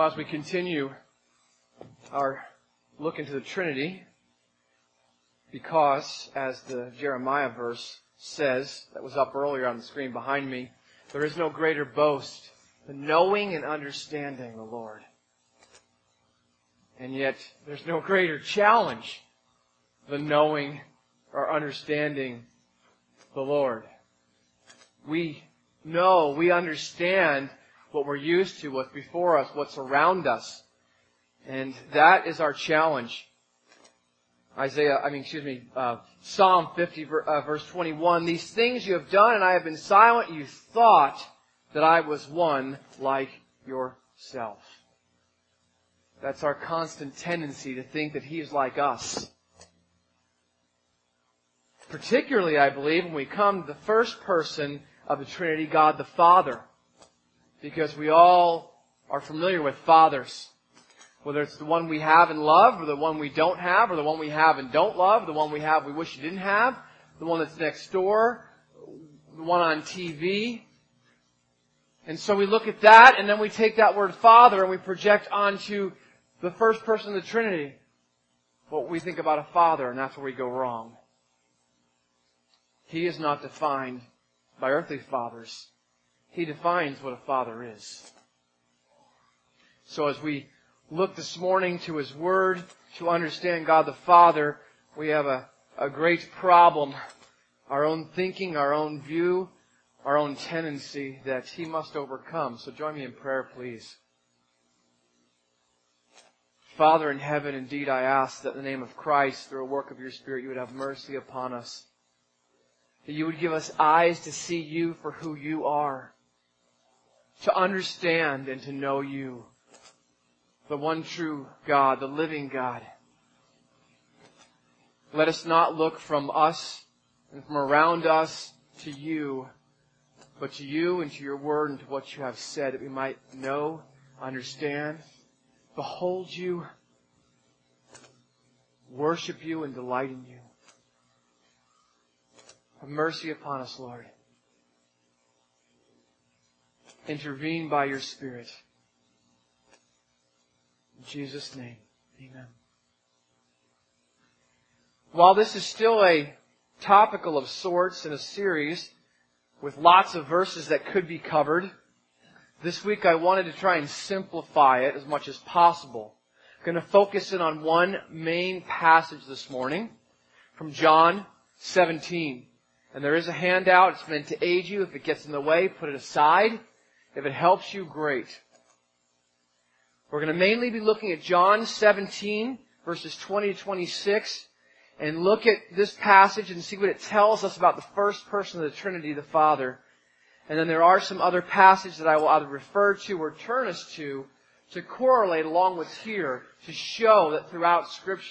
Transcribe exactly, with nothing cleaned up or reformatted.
Well, as we continue our look into the Trinity, because, as the Jeremiah verse says, that was up earlier on the screen behind me, there is no greater boast than knowing and understanding the Lord. And yet, there's no greater challenge than knowing or understanding the Lord. We know, we understand what we're used to, what's before us, what's around us. And that is our challenge. Isaiah, I mean, excuse me, uh, Psalm fifty, uh, verse twenty-one, "These things you have done, and I have been silent. You thought that I was one like yourself." That's our constant tendency to think that He is like us. Particularly, I believe, when we come to the first person of the Trinity, God the Father. Because we all are familiar with fathers. Whether it's the one we have and love, or the one we don't have, or the one we have and don't love, the one we have we wish you didn't have, the one that's next door, the one on T V. And so we look at that, and then we take that word Father and we project onto the first person of the Trinity what we think about a father, and that's where we go wrong. He is not defined by earthly fathers. He defines what a father is. So as we look this morning to His Word to understand God the Father, we have a, a great problem. Our own thinking, our own view, our own tendency that He must overcome. So join me in prayer, please. Father in heaven, indeed I ask that in the name of Christ, through a work of your Spirit, you would have mercy upon us. That you would give us eyes to see you for who you are. To understand and to know you. The one true God, the living God. Let us not look from us and from around us to you, but to you and to your word and to what you have said, that we might know, understand, behold you, worship you, and delight in you. Have mercy upon us, Lord. Intervene by your Spirit. In Jesus' name, amen. While this is still a topical of sorts in a series with lots of verses that could be covered, this week I wanted to try and simplify it as much as possible. I'm going to focus in on one main passage this morning from John seventeen. And there is a handout. It's meant to aid you. If it gets in the way, put it aside. If it helps you, great. We're going to mainly be looking at John seventeen, verses twenty to twenty-six, and look at this passage and see what it tells us about the first person of the Trinity, the Father. And then there are some other passages that I will either refer to or turn us to, to correlate along with here, to show that throughout Scripture